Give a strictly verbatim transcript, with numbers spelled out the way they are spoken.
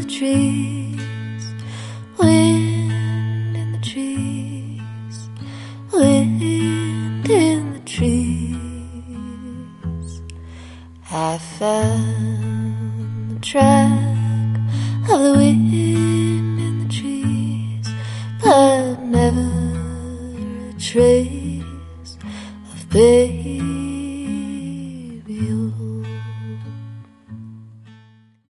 trees, wind in the trees, wind in the trees. I found the track of the wind in the trees, but never a trace of baby.